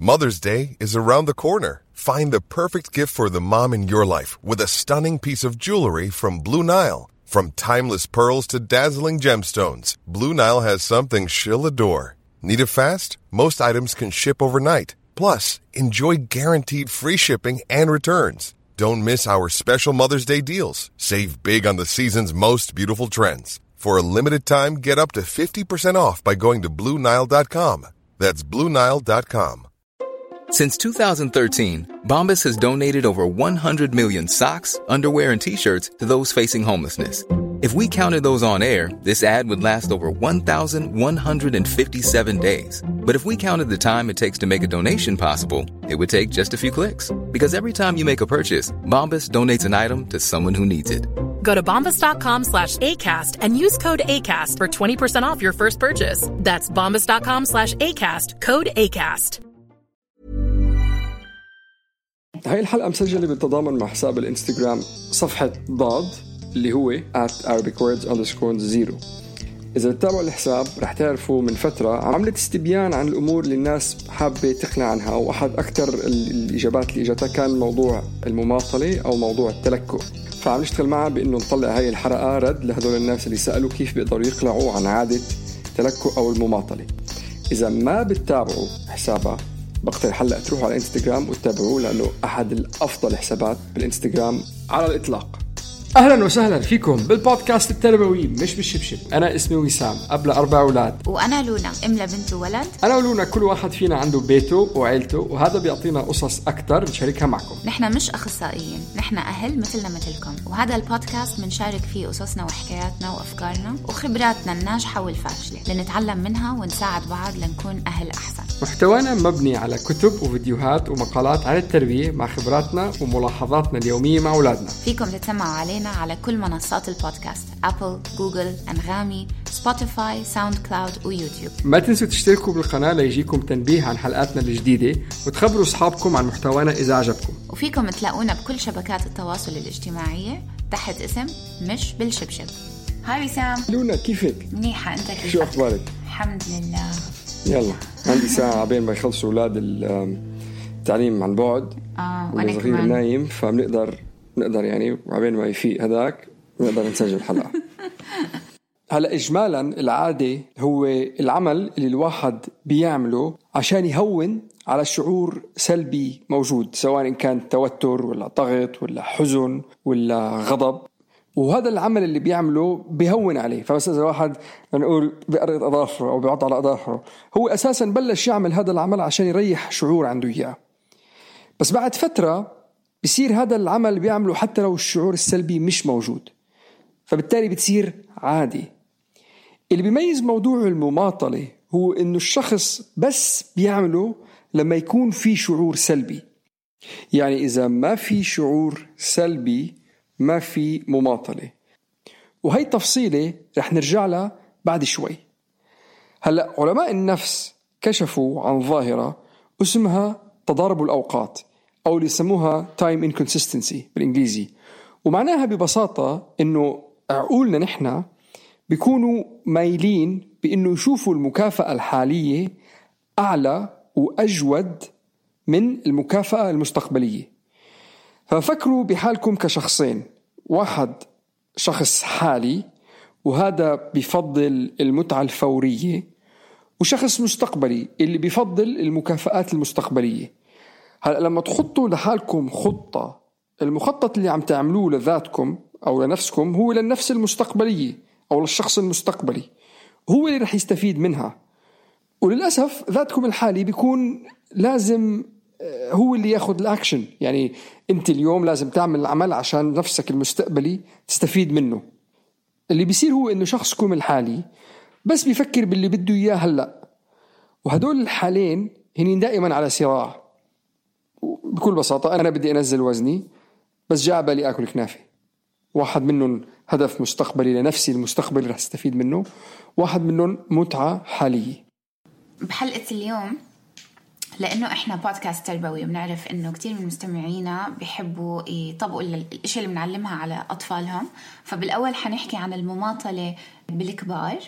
Mother's Day is around the corner. Find the perfect gift for the mom in your life with a stunning piece of jewelry from Blue Nile. From timeless pearls to dazzling gemstones, Blue Nile has something she'll adore. Need it fast? Most items can ship overnight. Plus, enjoy guaranteed free shipping and returns. Don't miss our special Mother's Day deals. Save big on the season's most beautiful trends. For a limited time, get up to 50% off by going to BlueNile.com. That's BlueNile.com. Since 2013, Bombas has donated over 100 million socks, underwear, and T-shirts to those facing homelessness. If we counted those on air, this ad would last over 1,157 days. But if we counted the time it takes to make a donation possible, it would take just a few clicks. Because every time you make a purchase, Bombas donates an item to someone who needs it. Go to bombas.com/ACAST and use code ACAST for 20% off your first purchase. That's bombas.com/ACAST, code ACAST. هاي الحلقة مسجلة بالتضامن مع حساب الانستغرام صفحة ضاد اللي هو @ArabicWords_0. إذا بتتابعوا الحساب رح تعرفوا من فترة عملت استبيان عن الأمور اللي الناس حابة تقنع عنها، وأحد أكتر الإجابات اللي إجتها كان موضوع المماطلة أو موضوع التلكؤ. فعم نشتغل معها بأنه نطلع هاي الحلقة رد لهدول الناس اللي سألوا كيف بيقدروا يقلعوا عن عادة التلكؤ أو المماطلة. إذا ما بتتابعوا حسابها بقترح هلا تروحوا على الانستغرام وتتابعوه، لأنه أحد الأفضل حسابات بالانستغرام على الإطلاق. أهلا وسهلا فيكم بالبودكاست التربوي مش بالشبشب. أنا اسمي وسام، أب ل4 أولاد. وأنا لونا، أم لبنت وولد. أنا ولونا كل واحد فينا عنده بيته وعيلته، وهذا بيعطينا قصص أكتر نشاركها معكم. نحن مش أخصائيين، نحن أهل مثلنا مثلكم، وهذا البودكاست منشارك فيه قصصنا وحكاياتنا وأفكارنا وخبراتنا الناجحة والفاشلة لنتعلم منها ونساعد بعض لنكون أهل أحسن. محتوانا مبني على كتب وفيديوهات ومقالات عن التربية مع خبراتنا وملاحظاتنا اليومية مع أولادنا. فيكم تتسمعوا علينا على كل منصات البودكاست: أبل، جوجل، أنغامي، سبوتيفاي، ساوند كلاود ويوتيوب. ما تنسوا تشتركوا بالقناة ليجيكم تنبيه عن حلقاتنا الجديدة، وتخبروا أصحابكم عن محتوانا إذا عجبكم. وفيكم تلاقونا بكل شبكات التواصل الاجتماعية تحت اسم مش بالشبشب. هاي وسام. لونا كيفك؟ منيحة، أنت كيفك؟ شو أخبارك؟ الحمد لله. يلا عندي ساعة بين ما يخلصوا أولاد التعليم عن بعد، وأنا كمان نايم، فبنقدر يعني وعبين ما يفيق هذاك نقدر نسجل الحلقة. هلا إجمالا العادة هو العمل اللي الواحد بيعمله عشان يهون على شعور سلبي موجود، سواء إن كان توتر ولا ضغط ولا حزن ولا غضب، وهذا العمل اللي بيعمله بيهون عليه. فبس إذا واحد نقول بيقرط أظافره أو بيعض على أظافره، هو أساسا بلش يعمل هذا العمل عشان يريح شعور عنده إياه، بس بعد فترة بيصير هذا العمل اللي بيعمله حتى لو الشعور السلبي مش موجود، فبالتالي بتصير عادي. اللي بيميز موضوع المماطلة هو إنه الشخص بس بيعمله لما يكون في شعور سلبي. يعني إذا ما في شعور سلبي ما في مماطلة، وهي تفصيلة رح نرجع لها بعد شوي. هلأ علماء النفس كشفوا عن ظاهرة اسمها تضارب الأوقات، أو اللي يسموها time inconsistency بالإنجليزي، ومعناها ببساطة إنه عقولنا نحن بيكونوا مايلين بإنه يشوفوا المكافأة الحالية أعلى وأجود من المكافأة المستقبلية. ففكروا بحالكم كشخصين، واحد شخص حالي وهذا بيفضل المتعة الفورية، وشخص مستقبلي اللي بيفضل المكافآت المستقبلية. هلأ لما تحطوا لحالكم خطة، المخطط اللي عم تعملوه لذاتكم أو لنفسكم هو للنفس المستقبلية أو للشخص المستقبلي، هو اللي رح يستفيد منها. وللأسف ذاتكم الحالي بيكون لازم هو اللي ياخد الأكشن. يعني أنت اليوم لازم تعمل العمل عشان نفسك المستقبلي تستفيد منه. اللي بيصير هو إنه شخصكم الحالي بس بيفكر باللي بده إياه هلأ، وهدول الحالين هنين دائما على صراع. بكل بساطة أنا بدي أنزل وزني بس جاء بالي أكل كنافة. واحد منهم هدف مستقبلي لنفسي المستقبل رح استفيد منه، واحد منهم متعة حالية. بحلقة اليوم لأنه إحنا بودكاست تربوي وبنعرف إنه كتير من مستمعينا بيحبوا يطبقوا الأشياء اللي بنعلمها على أطفالهم، فبالأول حنحكي عن المماطلة بالكبار،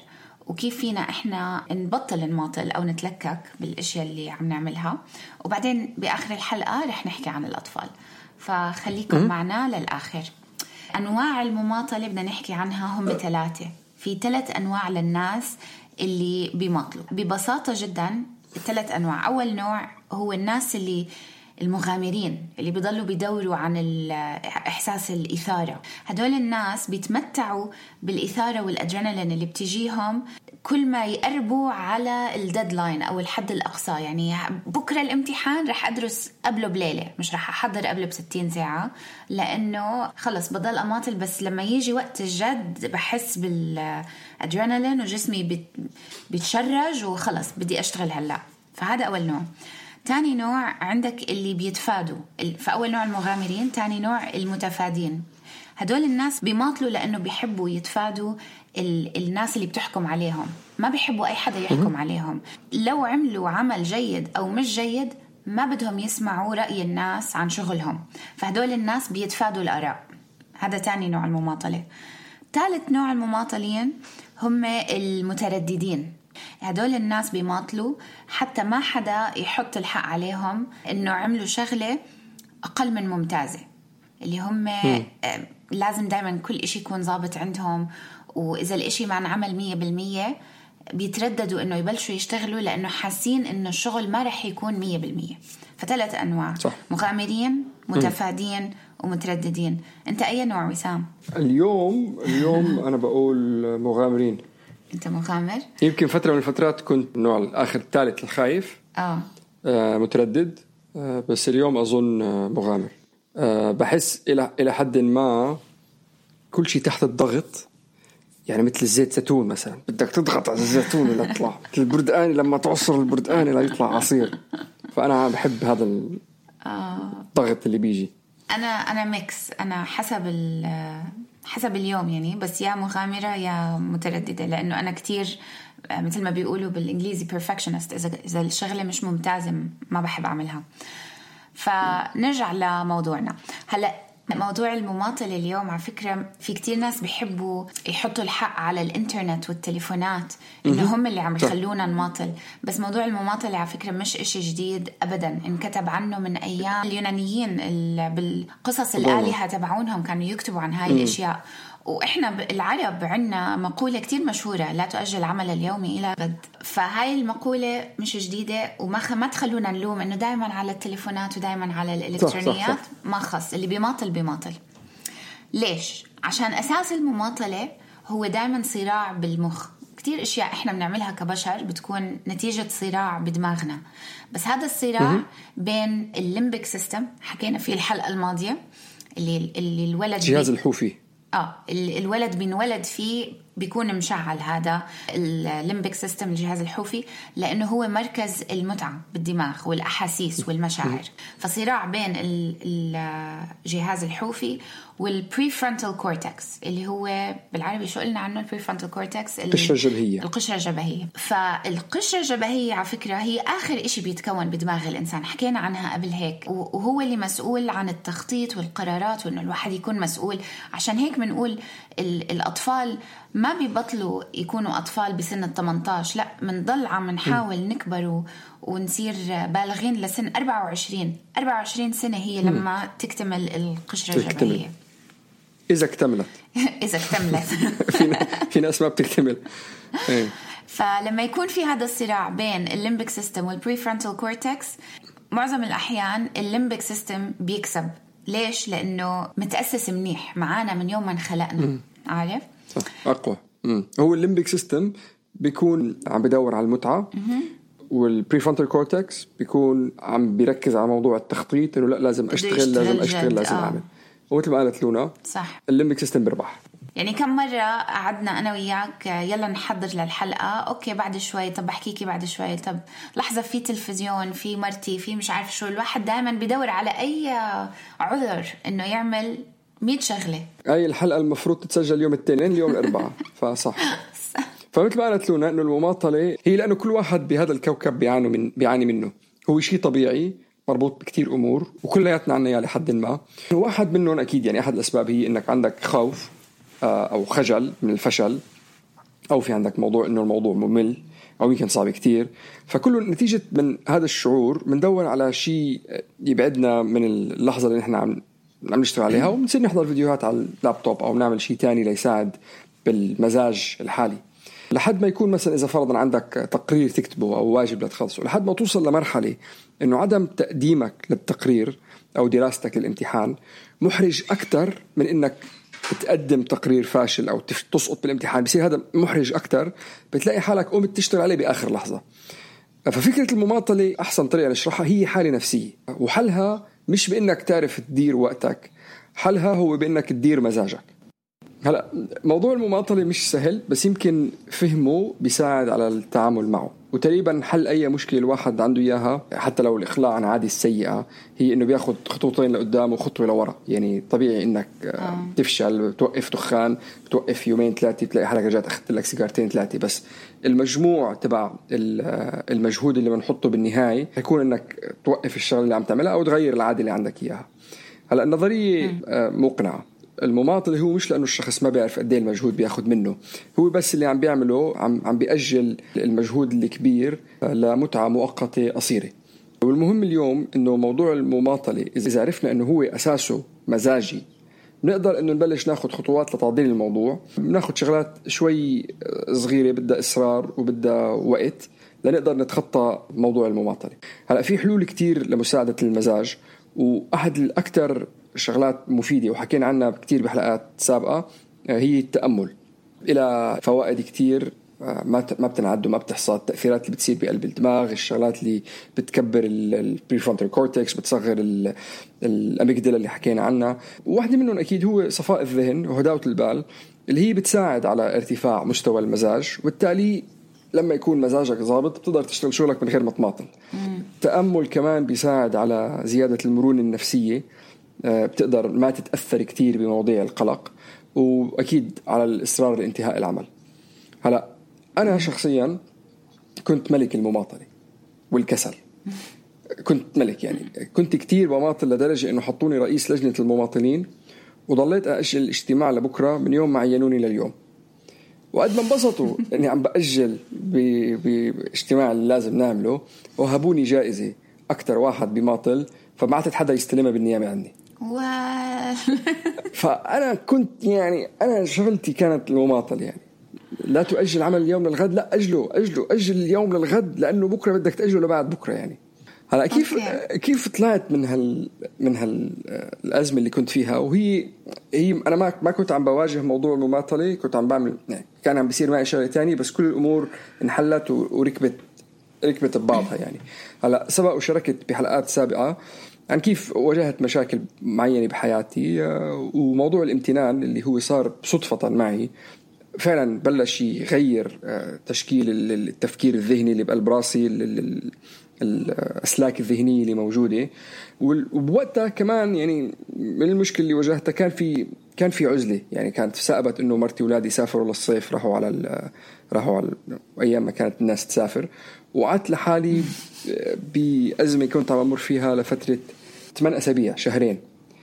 وكيف فينا إحنا نبطل نماطل أو نتلكك بالأشياء اللي عم نعملها. وبعدين بآخر الحلقة رح نحكي عن الأطفال، فخليكم معنا للآخر. أنواع المماطلة بدنا نحكي عنها هم 3. في 3 أنواع للناس اللي بيماطلوا ببساطة جدا. 3 أنواع. أول نوع هو الناس اللي المغامرين اللي بيضلوا بيدوروا عن إحساس الإثارة. هدول الناس بيتمتعوا بالإثارة والأدرينالين اللي بتجيهم كل ما يقربوا على الديدلاين أو الحد الأقصى. يعني بكرة الامتحان رح أدرس قبله بليلة، مش رح أحضر قبله ب60 ساعة، لأنه خلص بضل أماطل، بس لما يجي وقت الجد بحس بالأدرينالين وجسمي بيتشرج وخلص بدي أشتغل هلأ. فهذا أول نوع. تاني نوع عندك اللي بيتفادوا. فأول نوع المغامرين، تاني نوع المتفادين. هدول الناس بيماطلوا لأنه بيحبوا يتفادوا الناس اللي بتحكم عليهم، ما بيحبوا أي حدا يحكم عليهم. لو عملوا عمل جيد أو مش جيد ما بدهم يسمعوا رأي الناس عن شغلهم، فهدول الناس بيتفادوا الآراء. هذا تاني نوع المماطلة. ثالث نوع المماطلين هم المترددين. هدول الناس بيماطلوا حتى ما حدا يحط الحق عليهم إنه عملوا شغلة أقل من ممتازة، اللي هم لازم دايما كل إشي يكون ضابط عندهم، وإذا الإشي ما انعمل 100% بيترددوا إنه يبلشوا يشتغلوا لأنه حاسين إنه الشغل ما رح يكون 100%. ف3 أنواع صح. مغامرين، متفادين، ومترددين. أنت أي نوع وسام؟ اليوم أنا بقول مغامرين. أنت مغامر؟ يمكن فترة من الفترات كنت النوع الآخر الثالث الخايف. متردد. بس اليوم أظن مغامر. بحس إلى حد ما كل شيء تحت الضغط. يعني مثل الزيت زيتون مثلا، بدك تضغط على الزيتون ليطلع. البردقاني لما تعصر البردقاني لا يطلع عصير. فأنا بحب هذا الضغط اللي بيجي. أنا ميكس. أنا حسب اليوم يعني، بس يا مغامرة يا مترددة، لأنه أنا كتير مثل ما بيقولوا بالإنجليزي perfectionist. إذا الشغلة مش ممتازة ما بحب أعملها. فنرجع لموضوعنا هلأ. موضوع المماطلة اليوم على فكرة في كتير ناس بيحبوا يحطوا الحق على الانترنت والتليفونات إنه هم اللي عم يخلونا نماطل. بس موضوع المماطلة على فكرة مش إشي جديد أبدا، انكتب عنه من أيام اليونانيين بالقصص الآلهة تبعونهم كانوا يكتبوا عن هاي الأشياء. وإحنا العرب عنا مقولة كتير مشهورة: لا تؤجل عمل اليوم إلى غد. فهاي المقولة مش جديدة، وما تخلونا نلوم إنه دايما على التليفونات ودايما على الإلكترونيات. صح. ما خص اللي بيماطل. ليش؟ عشان أساس المماطلة هو دايما صراع بالمخ. كتير أشياء إحنا بنعملها كبشر بتكون نتيجة صراع بدماغنا. بس هذا الصراع بين الليمبيك سيستم حكينا فيه الحلقة الماضية، اللي الولد جهاز الحوفي. الولد بينولد فيه بيكون مشعل. هذا الليمبيك سيستم الجهاز الحوفي، لأنه هو مركز المتعة بالدماغ والأحاسيس والمشاعر. فصراع بين الجهاز الحوفي والبريفرونتال كورتكس، اللي هو بالعربي شو قلنا عنه؟ البريفرونتال كورتكس، القشرة الجبهية. فالقشرة الجبهية على فكرة هي آخر إشي بيتكون بدماغ الإنسان، حكينا عنها قبل هيك، وهو اللي مسؤول عن التخطيط والقرارات، وإنه الواحد يكون مسؤول. عشان هيك بنقول الأطفال ما بيبطلوا يكونوا أطفال بسن 18، لا، منضل عم نحاول نكبر ونصير بالغين لسن 24 سنة هي لما تكتمل القشرة الجبهية. إذا اكتملت في ناس ما بتكتمل. فلما يكون في هذا الصراع بين الليمبيك سيستم والبريفرونتال كورتكس، معظم الأحيان الليمبيك سيستم بيكسب. ليش؟ لأنه متأسس منيح معانا من يوم ما انخلقنا. عارف؟ أقوى. هو الليمبيك سيستم بيكون عم بدور على المتعة، والبريفرونتال كورتكس بيكون عم بيركز على موضوع التخطيط، إنه لا لازم أشتغل لازم أعمل. ومثل ما قالت لونا صح، الليمبيك سيستم بربح. يعني كم مرة قعدنا أنا وياك يلا نحضر للحلقة، أوكي بعد شوي، طب بحكيكي بعد شوي، طب لحظة في تلفزيون، في مرتي، في مش عارف شو. الواحد دائما بيدور على أي عذر إنه يعمل 100 شغلة. أي الحلقة المفروض تتسجل يوم الاثنين، اليوم الأربعاء. فصح. فمثل ما قالت لونا إنه المماطلة هي لأنه كل واحد بهذا الكوكب بيعاني منه. هو شيء طبيعي مربوط بكتير أمور، وكلياتنا عنا لحد ما. واحد منهم أكيد يعني أحد الأسباب هي إنك عندك خوف أو خجل من الفشل، أو في عندك موضوع إنه الموضوع ممل أو يمكن صعب كتير. فكله نتيجة من هذا الشعور بندور على شيء يبعدنا من اللحظة اللي نحن عم نشتغل عليها، ونصير نحضر فيديوهات على اللابتوب أو نعمل شيء تاني ليساعد بالمزاج الحالي، لحد ما يكون مثلا إذا فرضا عندك تقرير تكتبه أو واجب لتخلصه، لحد ما توصل لمرحلة إنه عدم تقديمك للتقرير أو دراستك للامتحان محرج أكتر من إنك تقدم تقرير فاشل أو تسقط بالامتحان. بصير هذا محرج أكتر، بتلاقي حالك قمت تشتغل عليه بآخر لحظة. ففكرة المماطلة أحسن طريقة نشرحها هي حالة نفسية، وحلها مش بإنك تعرف تدير وقتك، حلها هو بإنك تدير مزاجك. هلا موضوع المماطلة مش سهل، بس يمكن فهمه بيساعد على التعامل معه. وتقريبا حل أي مشكلة الواحد عنده إياها، حتى لو الإخلاع عن عادة السيئة، هي إنه بياخد خطوتين لقدام وخطوة لورا. يعني طبيعي إنك تفشل، بتوقف دخان، بتوقف يومين ثلاثة، بتلاقي حالك رجعت أخذت لك سيجارتين ثلاثة، بس المجموع تبع المجهود اللي بنحطه بالنهاية هيكون إنك توقف الشغل اللي عم تعملها أو تغير العادة اللي عندك إياها. هلا النظرية مقنعة. المماطل هو مش لأنه الشخص ما بيعرف قد ايه المجهود بياخد منه، هو بس اللي عم بيعمله عم بيأجل المجهود الكبير لمتعة مؤقتة قصيرة. والمهم اليوم إنه موضوع المماطلة إذا عرفنا إنه هو أساسه مزاجي، نقدر إنه نبلش ناخد خطوات لتعديل الموضوع. ناخد شغلات شوي صغيرة بدها إصرار وبدها وقت لنقدر نتخطى موضوع المماطلة. هلأ في حلول كتير لمساعدة المزاج، وأحد الأكثر شغلات مفيدة وحكينا عنها كتير بحلقات سابقة هي التأمل. إلى فوائد كتير ما بتنعد وما بتحصى. التأثيرات اللي بتصير بقلب الدماغ، الشغلات اللي بتكبر البريفرونتال كورتكس، بتصغر الأميجدلا اللي حكينا عنها. وواحدة منهم أكيد هو صفاء الذهن وهداوة البال، اللي هي بتساعد على ارتفاع مستوى المزاج، وبالتالي لما يكون مزاجك ضابط بتقدر تشتغل شغلك من غير ما تماطل. التأمل كمان بيساعد على زيادة المرونة النفسية، بتقدر ما تتأثر كتير بمواضيع القلق، وأكيد على الإصرار لانتهاء العمل. هلأ أنا شخصيا كنت ملك المماطلة والكسل. كنت ملك، يعني كنت كتير بماطل لدرجة إنه حطوني رئيس لجنة المماطلين، وضليت أأجل الاجتماع لبكرة من يوم ما عينوني لليوم. وقد ما انبسطوا إني عم بأجل باجتماع اللي لازم نعمله، وهبوني جائزة أكتر واحد بماطل، فبعتت حدا يستلمها بالنيابة عني. فأنا كنت يعني أنا شغلتي كانت المماطل، يعني لا تؤجل عمل اليوم للغد، لا أجل اليوم للغد، لأنه بكرة بدك تأجله لبعد بكرة. يعني هلا كيف طلعت من الأزمة اللي كنت فيها؟ وهي أنا ما كنت عم بواجه موضوع المماطلة، كنت عم بعمل يعني كان عم بيصير معي شغلة تانية، بس كل الأمور انحلت وركبت ببعضها. يعني هلا سبق وشاركت بحلقات سابقة عن كيف واجهت مشاكل معينة بحياتي، وموضوع الامتنان اللي هو صار صدفة معي فعلا بلش يغير تشكيل التفكير الذهني اللي بقلب راسي، الأسلاك الذهنية اللي موجودة. وبوقتها كمان يعني من المشكلة اللي واجهتها كان في عزلة، يعني كانت سأبت إنه مرتي وولادي سافروا للصيف، راحوا على أيام ما كانت الناس تسافر، وقعدت لحالي بأزمة كنت عم أمر فيها لفترة 8 أسابيع، شهرين.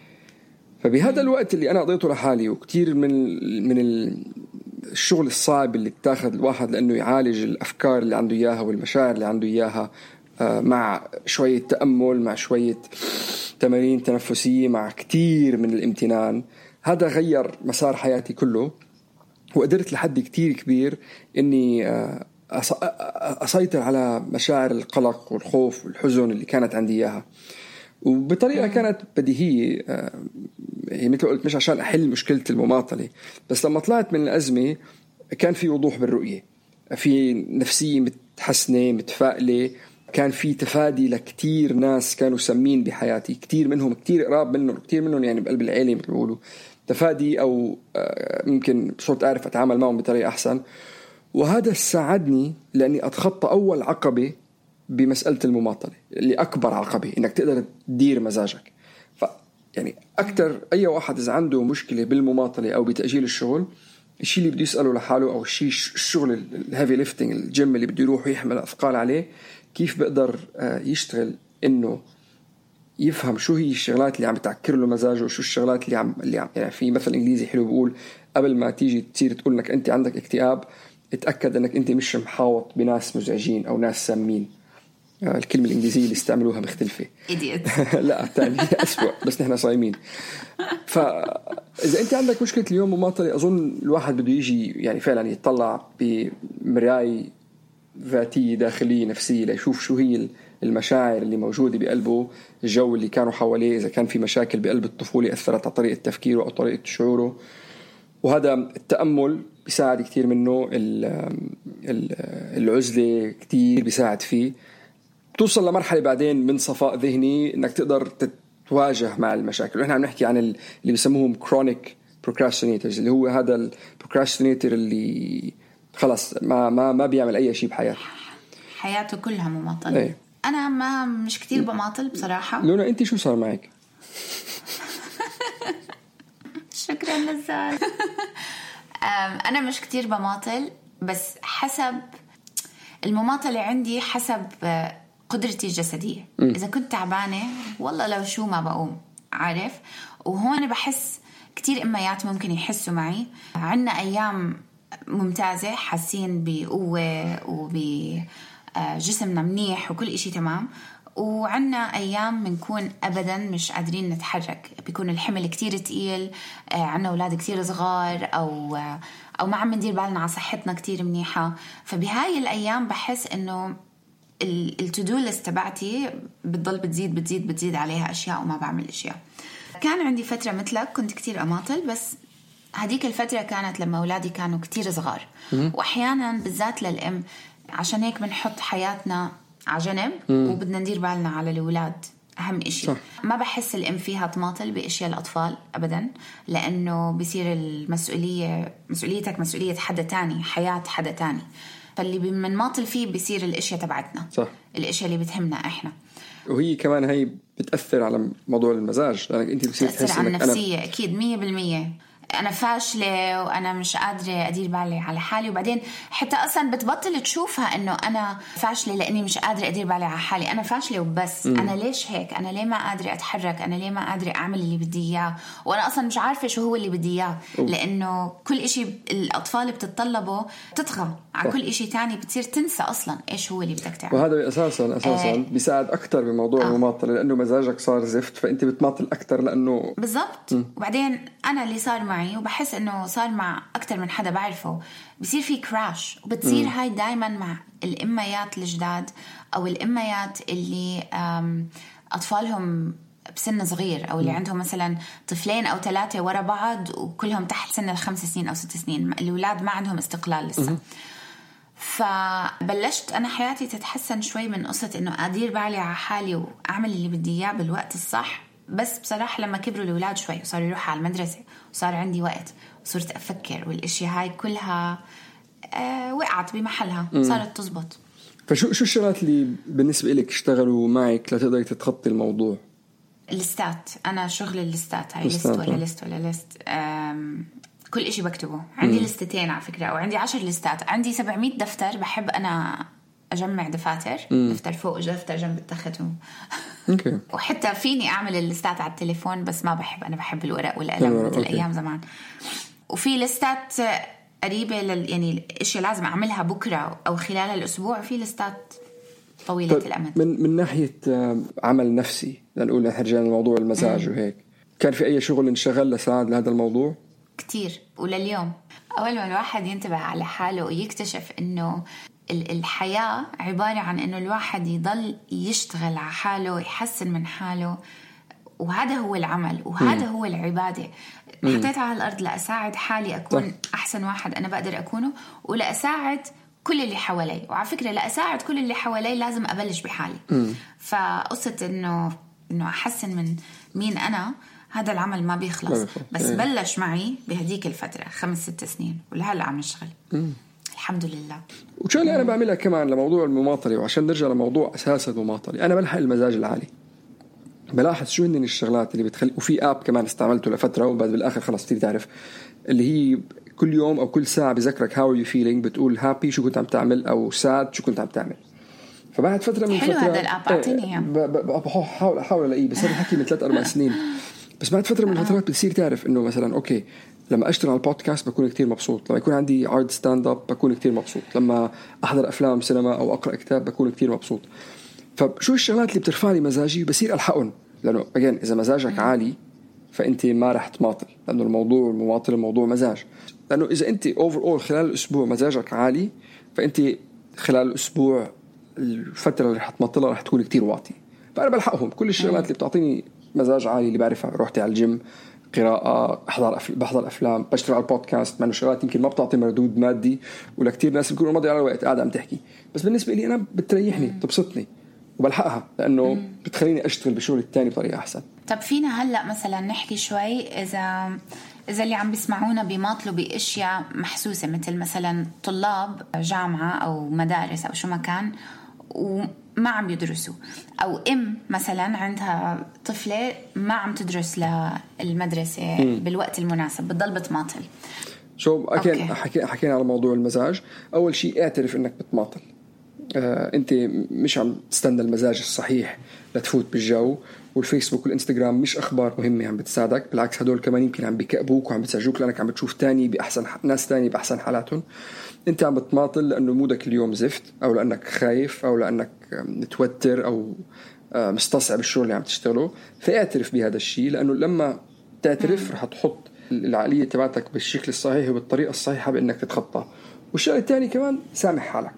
فبهذا الوقت اللي أنا قضيته لحالي، وكتير من الشغل الصعب اللي بتاخذ الواحد لأنه يعالج الأفكار اللي عنده إياها والمشاعر اللي عنده إياها، مع شوية تأمل، مع شوية تمارين تنفسية، مع كتير من الامتنان، هذا غير مسار حياتي كله. وقدرت لحد كتير كبير إني أسيطر على مشاعر القلق والخوف والحزن اللي كانت عندي إياها، وبطريقة كانت بديهية. هي مثل قلت مش عشان أحل مشكلة المماطلة، بس لما طلعت من الأزمة كان في وضوح بالرؤية، في نفسية متحسنة متفائلة، كان في تفادي لكتير ناس كانوا سمين بحياتي، كتير منهم كتير قراب منهم، كتير منهم يعني بقلب العيلة مثل بيقولوا، تفادي أو ممكن صرت أعرف أتعامل معهم بطريقة أحسن. وهذا ساعدني لأني أتخطى أول عقبة بمسألة المماطلة، اللي أكبر عقبة إنك تقدر تدير مزاجك. يعني أكتر أي واحد إذا عنده مشكلة بالمماطلة أو بتأجيل الشغل، الشيء اللي بده يسأله لحاله، أو الشغل الهيفي ليفتنج، الجيم اللي بده يروح يحمل أثقال عليه، كيف بقدر يشتغل إنه يفهم شو هي الشغلات اللي عم تعكر له مزاجه، وشو الشغلات اللي عم يعني في مثل إنجليزي حلو بيقول قبل ما تيجي تصير تقول لك أنت عندك اكتئاب، اتأكد أنك أنت مش محاوط بناس مزعجين أو ناس سامين. الكلمة الإنجليزية اللي استعملوها مختلفة. idiot. لا الثانية أسوأ، بس نحن صايمين. فإذا أنت عندك مشكلة اليوم مماطلة، أظن الواحد بده يجي يعني فعلا يطلع بمراية ذاتية داخلية نفسية ليشوف شو هي المشاعر اللي موجودة بقلبه، الجو اللي كانوا حواليه، إذا كان في مشاكل بقلب الطفولة أثرت على طريقة تفكيره أو طريقة شعوره. وهذا التأمل بيساعد كتير منه. العزلة كتير بيساعد فيه. توصل لمرحلة بعدين من صفاء ذهني إنك تقدر تواجه مع المشاكل. وإحنا عم نحكي عن اللي بيسموهم chronic procrastinators، اللي هو هذا البروكراستينيتر اللي خلاص ما بيعمل أي شيء حياته كلها مماطلة. أي. أنا مش كتير بماطل بصراحة. لونا أنت شو صار معك؟ شكرا نزال. أنا مش كتير بماطل، بس حسب المماطلة عندي حسب قدرتي الجسدية. إذا كنت تعبانة والله لو شو ما بقوم، عارف. وهون بحس كتير إميات ممكن يحسوا معي. عنا أيام ممتازة حاسين بقوة وبجسمنا منيح وكل إشي تمام، وعنا أيام منكون أبداً مش قادرين نتحرك، بيكون الحمل كتير تقيل، عنا أولاد كتير صغار، أو ما عم ندير بالنا على صحتنا كتير منيحة. فبهاي الأيام بحس إنه التودو ليست تبعتي بتضل بتزيد عليها أشياء وما بعمل أشياء. كان عندي فترة مثلك كنت كتير أماطل، بس هديك الفترة كانت لما أولادي كانوا كتير صغار، وأحياناً بالذات للأم، عشان هيك بنحط حياتنا على جنب وبدنا ندير بالنا على الأولاد أهم إشي. صح. ما بحس الأم فيها تماطل بأشياء الأطفال أبداً، لأنه بيصير مسؤوليتك مسؤولية حدا تاني، حياة حدا تاني. فاللي بنماطل فيه بيصير الأشياء تبعتنا. صح. الأشياء اللي بتهمنا إحنا. وهي كمان هي بتأثر على موضوع المزاج، لأنك أنت بتصير تأثر على النفسية. أكيد 100%. أنا فاشلة وأنا مش قادرة أدير بالي على حالي، وبعدين حتى أصلا بتبطل تشوفها إنه أنا فاشلة لأني مش قادرة أدير بالي على حالي. أنا فاشلة وبس. أنا ليش هيك؟ أنا ليه ما قادرة أتحرك؟ أنا ليه ما قادرة أعمل اللي بدي إياه؟ وأنا أصلا مش عارفة شو هو اللي بدي إياه، لأنه كل إشي الأطفال بتتطلبه تطغى على كل إشي تاني، بتصير تنسى أصلا إيش هو اللي بدك تعمل. وهذا أساسا بيساعد أكتر بموضوع المماطلة، لأنه مزاجك صار زفت، فأنت بتماطل أكتر لأنه بالضبط. وبعدين أنا اللي صار معي، وبحس إنه صار مع أكتر من حدا بعرفه، بصير في كراش. وبتصير هاي دايما مع الأميات الجداد أو الأميات اللي أطفالهم بسن صغير، أو اللي عندهم مثلا طفلين أو 3 ورا بعض وكلهم تحت سن 5 سنين أو 6 سنين. الأولاد ما عندهم استقلال لسه. فبلشت أنا حياتي تتحسن شوي من قصة إنه أدير بالي على حالي وأعمل اللي بدي إياه بالوقت الصح. بس بصراحة لما كبروا الأولاد شوي وصاروا يروحوا على المدرسة وصار عندي وقت وصرت أفكر، والأشياء هاي كلها وقعت بمحلها، صارت تزبط. فشو الشغلات اللي بالنسبة لك اشتغلوا معك لتقدري تتخطي الموضوع؟ الليستات. أنا شغل الليستات، هاي ليست ولا ليست. كل إشي بكتبه. عندي لستتين على فكرة، أو عندي 10 ليستات. عندي 700 دفتر. بحب أنا أجمع دفاتر، دفتر فوق دفتر جنب التخت. أوكي. وحتى فيني أعمل الليستات على التليفون، بس ما بحب. أنا بحب الورق والقلم مثل أيام زمان. وفي ليستات قريبة يعني الأشياء لازم أعملها بكرة أو خلال الأسبوع، وفي ليستات طويلة الأمد. من ناحية عمل نفسي، لنقول نرجع لموضوع المزاج وهيك، كان في أي شغل انشغل لساعد لهذا الموضوع؟ كتير. ولليوم أول ما الواحد ينتبه على حاله ويكتشف إنه الحياة عبارة عن إنه الواحد يضل يشتغل على حاله ويحسن من حاله، وهذا هو العمل وهذا هو العبادة. حطيت على الأرض لأساعد حالي أكون أحسن واحد أنا بقدر أكونه، ولأساعد كل اللي حوالي. وعلى فكرة لأساعد كل اللي حوالي لازم أبلش بحالي. فقصة إنه أحسن من مين أنا، هذا العمل ما بيخلص. بس بلش معي بهديك الفترة 5-6 سنين، ولهلا عم نشتغل الحمد لله. وشو اللي أنا بعملها كمان لموضوع المماطلة، وعشان نرجع لموضوع أساس المماطلة، أنا بلحق المزاج العالي. بلاحظ شو هن الشغلات اللي بتخلي. وفي آب كمان استعملته لفترة، وبعد بالآخر خلاص تيجي تعرف، اللي هي كل يوم أو كل ساعة بذكرك how are you feeling، بتقول happy شو كنت عم تعمل، أو sad شو كنت عم تعمل. فبعد فترة من حلو هذا الآب، أعطيني بحاول ألاقيه، بس هذا الحكي من 3-4 سنين. بس بعد فترة من الفترات بتصير تعرف إنه مثلا أوكي لما أشتغل على البودكاست بكون كتير مبسوط، لما يكون عندي عرض ستاند اب بكون كتير مبسوط، لما أحضر أفلام سينما أو أقرأ كتاب بكون كتير مبسوط. فشو الشغلات اللي بترفع لي مزاجي بصير ألحقهم، لأنه إذا مزاجك عالي فأنت ما رح تماطل، لأنه المماطل الموضوع مزاج. لأنه إذا أنت overall خلال الأسبوع مزاجك عالي فأنت خلال الأسبوع الفترة اللي رح تماطلها رح تكون كتير واطي. فأنا بلحقهم كل الشغلات اللي بتعطيني مزاج عالي اللي بعرفها، روحتي على الجيم، قراءة، بحضر أفلام، بشتغل على البودكاست، مع شغلات يمكن ما بتعطي مردود مادي ولا كتير ناس بيكونوا ماضي على الوقت قاعدة عم تحكي، بس بالنسبة لي أنا بتريحني تبسطني وبلحقها لأنه بتخليني أشتغل بشغل التاني بطريقة أحسن. طب فينا هلأ مثلا نحكي شوي إذا اللي عم بيسمعونا بيماطلوا بأشياء محسوسة، مثل مثلا طلاب جامعة أو مدارس أو شو مكان وما عم يدرسوا، أو مثلا عندها طفلة ما عم تدرس للمدرسة بالوقت المناسب بتضل بتماطل. شو حكينا على موضوع المزاج. أول شيء اعترف إنك بتماطل. أنت مش عم تستنى المزاج الصحيح لتفوت بالجو، والفيسبوك والإنستغرام مش أخبار مهمة عم بتساعدك، بالعكس هدول كمان يمكن عم بيكأبوك وعم بتساعدوك لأنك عم بتشوف ناس تاني بأحسن حالاتهم. أنت عم بتماطل لأنه مودك اليوم زفت، أو لأنك خايف، أو لأنك متوتر، أو مستصعب الشغل اللي عم تشتغله. فاعترف بهذا الشيء، لأنه لما تعترف رح تحط العقلية تبعتك بالشكل الصحيح وبالطريقة الصحيحة بأنك تتخطى. والشيء الثاني كمان سامح حالك.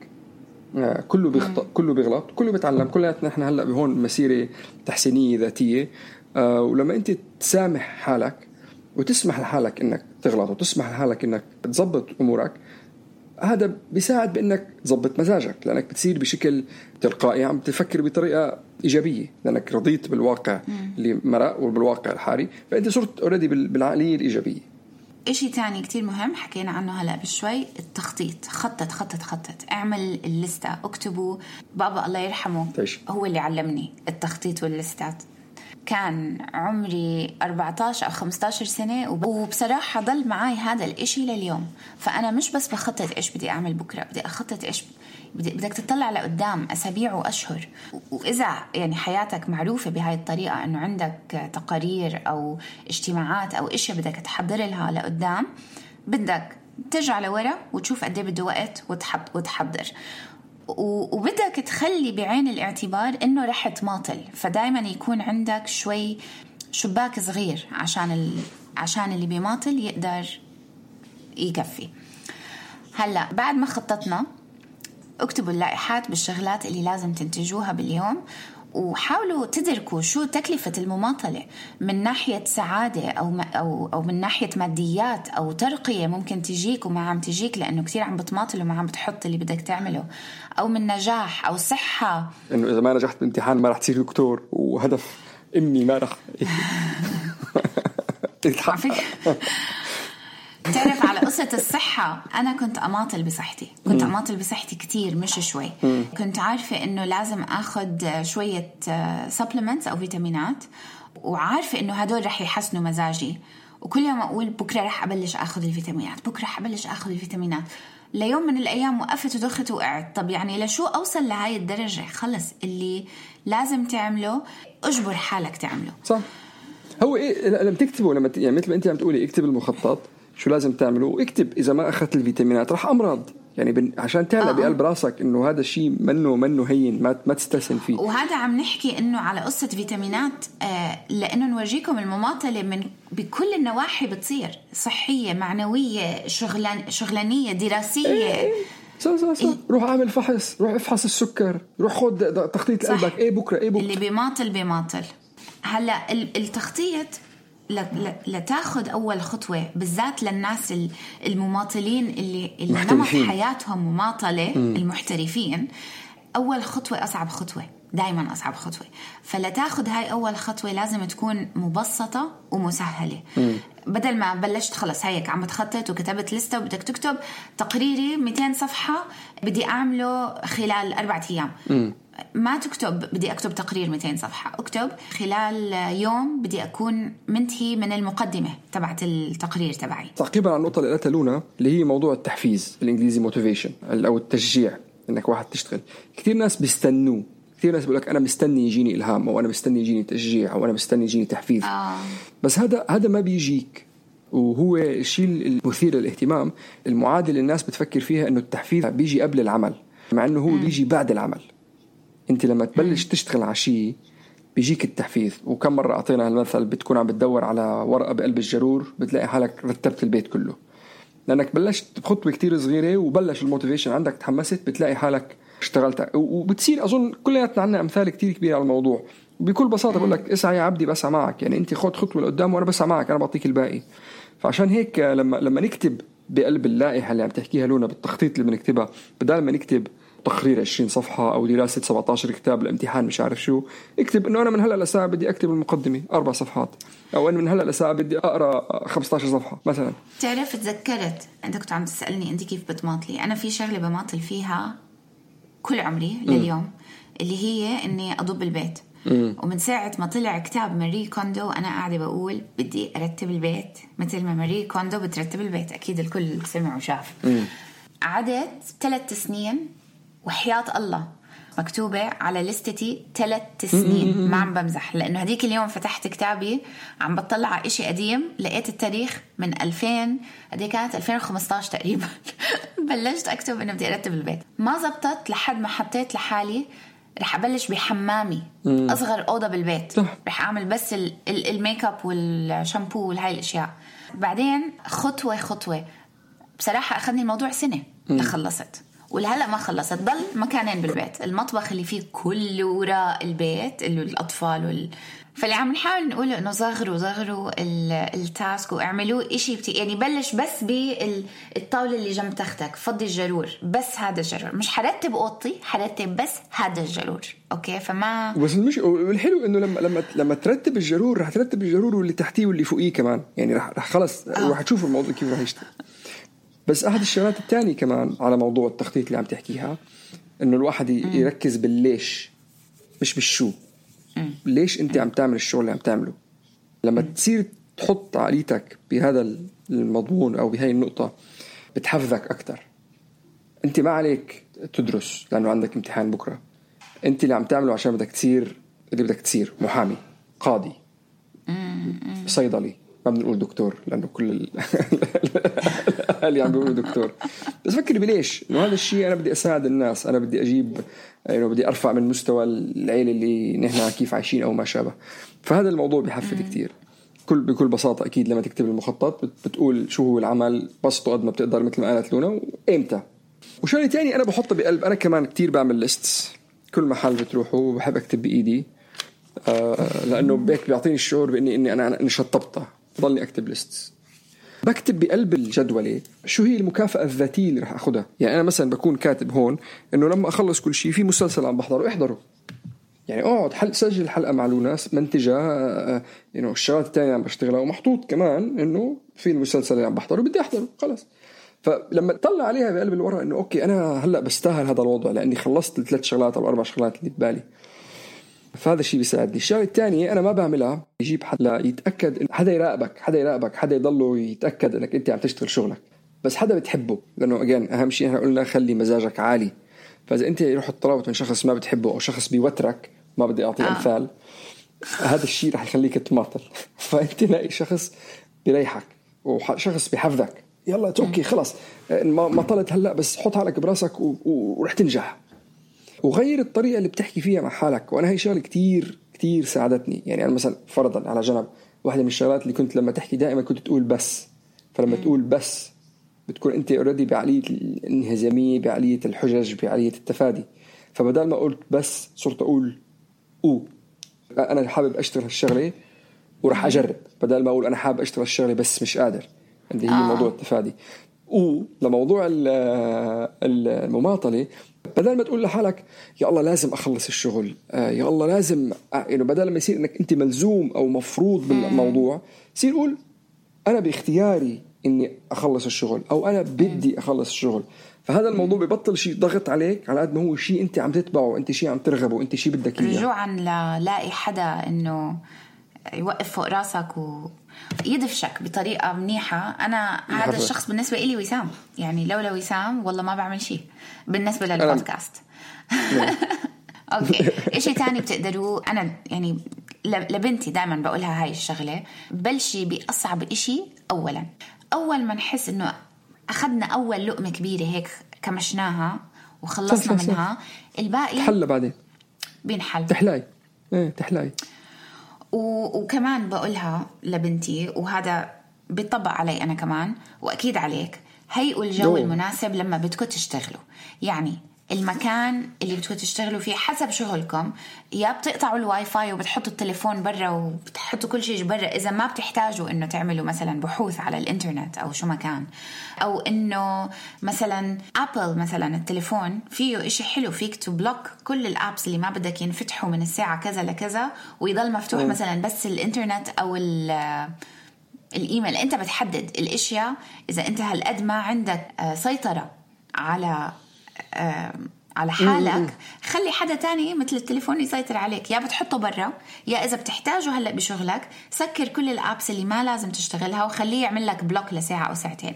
كله بيخطئ، كله بيغلط، كله بيتعلم، كلنا احنا هلا بهون مسيرة تحسينية ذاتية. ولما انت تسامح حالك وتسمح لحالك انك تغلط وتسمح لحالك انك تضبط امورك، هذا بيساعد بانك تضبط مزاجك، لانك بتصير بشكل تلقائي عم تفكر بطريقة ايجابية، لانك رضيت بالواقع اللي مرق وبالواقع الحالي، فانت صرت اوريدي بالعقلية الايجابية. إشي تاني كتير مهم حكينا عنه هلأ بشوي، التخطيط. خطط اعمل الليستة، اكتبوا. بابا الله يرحمه هو اللي علمني التخطيط والليستات. كان عمري 14 أو 15 سنة وبصراحة ضل معاي هذا الإشي لليوم. فأنا مش بس بخطط إيش بدي أعمل بكرة، بدي أخطط إيش بدك تطلع لقدام أسابيع وأشهر. وإذا يعني حياتك معروفة بهاي الطريقة أنه عندك تقارير أو اجتماعات أو إشياء بدك تحضر لها لقدام، بدك ترجع لورا وتشوف قد ايه بده وقت وتحضر، وبدك تخلي بعين الاعتبار انه رح تماطل. فدايما يكون عندك شوي شباك صغير عشان اللي بيماطل يقدر يكفي. هلا بعد ما خططنا، اكتبوا اللائحات بالشغلات اللي لازم تنتجوها باليوم، وحاولوا تدركوا شو تكلفة المماطلة من ناحية سعادة أو من ناحية ماديات أو ترقية ممكن تجيك وما عم تجيك لأنه كتير عم بتماطل وما عم بتحط اللي بدك تعمله، أو من نجاح أو صحة، إنه إذا ما نجحت بامتحان ما رح تصير دكتور، وهدف إمي ما رح تعرف على قصة الصحة، أنا كنت أماطل بصحتي كتير، مش شوي. كنت عارفة إنه لازم أخذ شوية supplements أو فيتامينات، وعارفة إنه هدول رح يحسنوا مزاجي، وكل يوم أقول بكرة رح أبلش أخذ الفيتامينات. ليوم من الأيام وقفت ودخت وقعت. طب يعني لشو أوصل لهاي الدرجة؟ خلص اللي لازم تعمله أجبر حالك تعمله. صح. هو إيه لما تكتبه، يعني مثل ما أنت عم تقولي اكتب المخطط شو لازم تعمله، واكتب إذا ما أخذت الفيتامينات رح أمراض، يعني عشان تعلق بقلب راسك إنه هذا الشيء منه هين، ما تستسهل فيه. وهذا عم نحكي إنه على قصة فيتامينات، لأنه نورجيكم المماطلة بكل النواحي بتصير، صحية، معنوية، شغلانية، دراسية. صح. روح اعمل فحص، روح افحص السكر، روح خد تخطيط قلبك، ايه بكرة. اللي بيماطل. هلا التخطيط لتاخد أول خطوة، بالذات للناس المماطلين اللي نمط حياتهم مماطلة، المحترفين. أول خطوة أصعب خطوة، دايما أصعب خطوة. فلتاخد هاي أول خطوة لازم تكون مبسطة ومسهلة. بدل ما بلشت خلص هيك عم بتخطط وكتبت لستة وبدك تكتب تقريري 200 صفحة بدي أعمله خلال 4 أيام، ما تكتب بدي أكتب تقرير 200 صفحة، أكتب خلال يوم بدي أكون منتهي من المقدمة تبعت التقرير تبعي. تعقيبا على النقطة اللي قالتها لونا اللي هي موضوع التحفيز، الإنجليزي motivation أو التشجيع، إنك واحد تشتغل. كتير ناس بيستنوا، كثير ناس بيقولك أنا مستني يجيني إلهام، أو أنا مستني يجيني تشجيع، أو أنا مستني يجيني تحفيز. بس هذا ما بيجيك. وهو الشيء المثير للاهتمام المعادل الناس بتفكر فيها إنه التحفيز بيجي قبل العمل، مع إنه هو بيجي بعد العمل. أنت لما تبلش تشتغل على شيء بيجيك التحفيز. وكم مرة أعطينا المثل، بتكون عم بتدور على ورقة بقلب الجرور بتلاقي حالك رتبت البيت كله، لأنك بلشت بخطوة كتير صغيرة وبلش الموتيفيشن عندك، تحمست، بتلاقي حالك اشتغلت. وبتصير أظن كلياتنا عنا أمثال كتير كبيرة على الموضوع. بكل بساطة بقول لك اسعى يا عبدي بسعى معك، يعني أنت خد خطوة لقدام وأنا بسعى معك، أنا بعطيك الباقي. فعشان هيك لما نكتب بقلب اللائحة اللي عم تحكيها لونا، بالتخطيط اللي بنكتبها، بدل ما نكتب تقرير 20 صفحة أو دراسة 17 كتاب الامتحان مش عارف شو، اكتب إنه أنا من هلأ لساعة بدي أكتب المقدمة 4 صفحات، أو أنا من هلأ لساعة بدي أقرأ 15 صفحة مثلا. تعرف تذكرت أنت كنت عم تسألني أنت كيف بتماطلي. أنا في شغلة بماطل فيها كل عمري لليوم، اللي هي إني أضب البيت. ومن ساعة ما طلع كتاب ماري كوندو أنا قاعدة بقول بدي أرتب البيت مثل ما ماري كوندو بترتب البيت. أكيد الكل سمع وشاف. عدت 3 سنين وحياة الله مكتوبة على لستتي 3 سنين، ما عم بمزح، لأنه هديك اليوم فتحت كتابي عم بطلع على إشي قديم، لقيت التاريخ من 2000، هدي كانت 2015 تقريبا. بلشت أكتب إنه بدي أرتب البيت، ما زبطت لحد ما حطيت لحالي رح أبلش بحمامي، أصغر أوضة بالبيت، رح أعمل بس الميك اب والشامبو والهاي الأشياء. بعدين خطوة خطوة، بصراحة أخذني الموضوع سنة لخلصت، ولهلا ما خلصت. ضل مكانين بالبيت، المطبخ اللي فيه كل وراء البيت اللي الأطفال فاللي عم نحاول نقوله إنه صغروا التاسك واعملوا إشي يعني بلش بس بالطاولة اللي جنب تختك، فضي الجرور، بس هذا الجرور، مش حرتب أوضتي، حرتب بس هذا الجرور. أوكي فما بس مش. والحلو إنه لما ترتب الجرور رح ترتب الجرور واللي تحتيه واللي فوقيه كمان، يعني رح خلص رح تشوف الموضوع كيف رح يشتغل. بس أحد الشغلات الثانية كمان على موضوع التخطيط اللي عم تحكيها، إنه الواحد يركز بالليش مش بالشو. ليش أنت عم تعمل الشغل اللي عم تعمله؟ لما تصير تحط عقليتك بهذا المضمون أو بهاي النقطة بتحفزك أكتر. أنت ما عليك تدرس لأنه عندك امتحان بكرة، أنت اللي عم تعمله عشان بدك تصير اللي بدك تصير، محامي، قاضي، صيدلي. ما بنقول دكتور لأنه كل اللي عم بيقولوا دكتور. بس فكر بليش إنه هذا الشيء أنا بدي أساعد الناس، أنا بدي أجيب، يعني بدي أرفع من مستوى العيلة اللي نحن كيف عايشين أو ما شابه. فهذا الموضوع بيحفز كتير. بكل بساطة أكيد لما تكتب المخطط بتقول شو هو العمل، بسطه قد ما بتقدر مثل ما قالت لونا، وإمتى. وشغلة تاني أنا بحطها بقلب، أنا كمان كتير بعمل ليستس كل محل بتروحه، وبحب أكتب بإيدي لأنه بيك بيعطيني الشعور بإني أنا شطبتها. ضلني أكتب ليستس، بكتب بقلب الجدولة شو هي المكافأة الذاتية اللي رح أخذها. يعني أنا مثلا بكون كاتب هون إنه لما أخلص كل شيء في مسلسل عم بحضره احضره، يعني أقعد سجل حلقة مع ناس منتجة، الشغلات التانية عم بشتغلها، ومحطوط كمان إنه في المسلسل اللي عم بحضره بدي أحضره خلاص. فلما تطلع عليها بقلب الورق إنه أوكي أنا هلأ بستاهل هذا الوضع لأني خلصت 3 شغلات أو 4 شغلات اللي ببالي، فهذا الشيء بيساعدني. الشغلة الثانية أنا ما بعملها، يجيب حدا يتأكد إن حدا يراقبك، حدا يضله يتأكد إنك أنت عم تشتغل شغلك، بس حدا بتحبه، لأنه أهم شيء إحنا قلنا خلي مزاجك عالي. فإذا أنت رحت طلبت من شخص ما بتحبه أو شخص بيوترك، ما بدي أعطي أمثال، هذا الشيء رح يخليك تماطل. فأنت لاقي شخص بيريحك وشخص بيحفظك، يلا أوكي خلاص ما طلت هلأ، بس حط حالك براسك ورح تنجح. وغير الطريقة اللي بتحكي فيها مع حالك. وأنا هاي شغلة كتير كتير ساعدتني. يعني أنا مثلا فرضا على جنب، واحدة من الشغلات اللي كنت لما تحكي دائما كنت تقول بس، فلما تقول بس بتكون أنت أوريدي بعقلية الانهزامية، بعقلية الحجج، بعقلية التفادي. فبدل ما قلت بس صرت أقول أنا حابب أشتغل هالشغلة ورح أجرب، بدل ما أقول أنا حابب أشتغل هالشغلة بس مش قادر. اللي هي موضوع التفادي. لموضوع المماطلة، بدل ما تقول لحالك يا الله لازم أخلص الشغل، يا الله لازم، بدل ما يصير إنك أنت ملزوم أو مفروض بالموضوع، يصير قول أنا باختياري إني أخلص الشغل، أو أنا بدي أخلص الشغل. فهذا الموضوع بيبطل شيء ضغط عليك على قد ما هو شيء أنت عم تتبعه، أنت شيء عم ترغبه، أنت شيء بدك إياه. رجوعا لاقي حدا إنه يوقف فوق راسك ويدفشك بطريقة منيحة. أنا هذا الشخص بالنسبة إلي وسام، يعني لولا وسام والله ما بعمل شيء بالنسبة للبودكاست. اوكي. اشي تاني بتقدروا، انا يعني لبنتي دائما بقولها هاي الشغله، بلشي باصعب اشي اولا. اول ما نحس انه اخذنا اول لقمه كبيره هيك كمشناها وخلصنا منها، الباقي تحلى بعدين بينحل. تحلاي. وكمان بقولها لبنتي، وهذا بيطبق علي انا كمان واكيد عليك، هيئوا الجو المناسب لما بدكم تشتغلوا. يعني المكان اللي بدكم تشتغلوا فيه حسب شغلكم، يا بتقطعوا الواي فاي وبتحطوا التليفون برا وبتحطوا كل شيء برا إذا ما بتحتاجوا إنه تعملوا مثلا بحوث على الإنترنت أو شو مكان، أو إنه مثلا أبل مثلا التليفون فيه إشي حلو، فيك تبلوك كل الأبس اللي ما بدك ينفتحوا من الساعة كذا لكذا ويضل مفتوح مثلا بس الإنترنت أو الإيميل. أنت بتحدد الأشياء. إذا أنت هالقد ما عندك سيطرة على حالك، خلي حدا تاني مثل التليفون يسيطر عليك، يا بتحطه برا، يا إذا بتحتاجه هلأ بشغلك سكر كل الأبس اللي ما لازم تشتغلها وخليه يعمل لك بلوك لساعة أو ساعتين.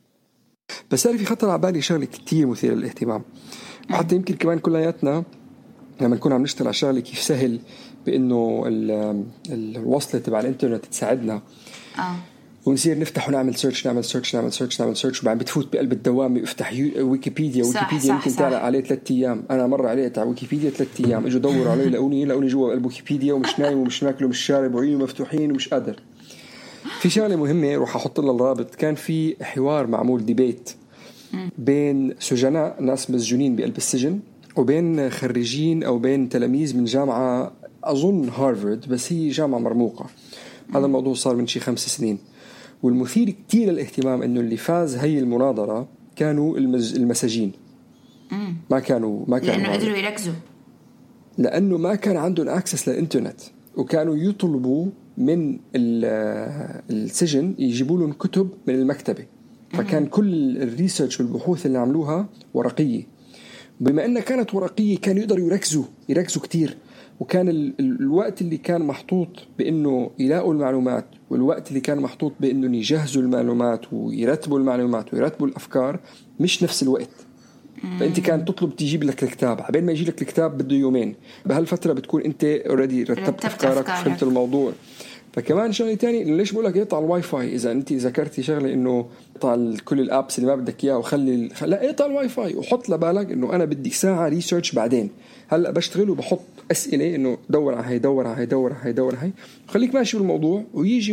بس في خطر على بالي شغلة كتير مثيرة للاهتمام، وحتى يمكن كمان كلياتنا لما نكون عم نشتغل على شغلة كيف سهل بأنه الوصلة تبع الإنترنت تساعدنا ونصير نفتح ونعمل سيرش نعمل سيرش وبعدين بتفوت بقلب الدوام يفتح ويكيبيديا يمكن تعلق عليه 3 أيام. أنا مرة عليه على ويكيبيديا 3 أيام، اجوا دوروا عليه لقوني جوا قلب ويكيبيديا ومش نايم ومش ماكل ومش شارب وعيوني مفتوحين ومش قادر. في شغلة مهمة روح أحط لها الرابط، كان في حوار معمول ديبيت بين سجناء ناس مسجونين بقلب السجن وبين خريجين أو بين تلاميذ من جامعة أظن هارفارد، بس هي جامعة مرموقة. هذا الموضوع صار من شي 5 سنين، والمثير كتير للاهتمام إنه اللي فاز هي المناظرة كانوا المساجين. ما كانوا لأنه قدروا يركزوا، لأنه ما كان عندهم أكسس للإنترنت، وكانوا يطلبوا من السجن يجيبوا لهم كتب من المكتبة. فكان كل الريسيرش والبحوث اللي عملوها ورقية. بما أنها كانت ورقية كانوا يقدروا يركزوا كتير، وكان الوقت اللي كان محطوط بأنه يلاقوا المعلومات والوقت اللي كان محطوط بأنه يجهزوا المعلومات ويرتبوا المعلومات ويرتبوا الأفكار مش نفس الوقت. فأنت كان تطلب تجيب لك الكتاب، عبين ما يجي لك الكتاب بده يومين. بهالفترة بتكون أنت أوريدي رتبت أفكارك وفهمت الموضوع. فكمان شغله تاني ليش بقولك يقطع الواي فاي. اذا انت ذكرتي شغله انه قطع كل الابس اللي ما بدك اياه وخلي لا يقطع الواي فاي وحط لبالك انه انا بدي ساعه ريسيرش بعدين. هلا بشتغل وبحط اسئله انه دور على هي خليك ماشي بالموضوع، ويجي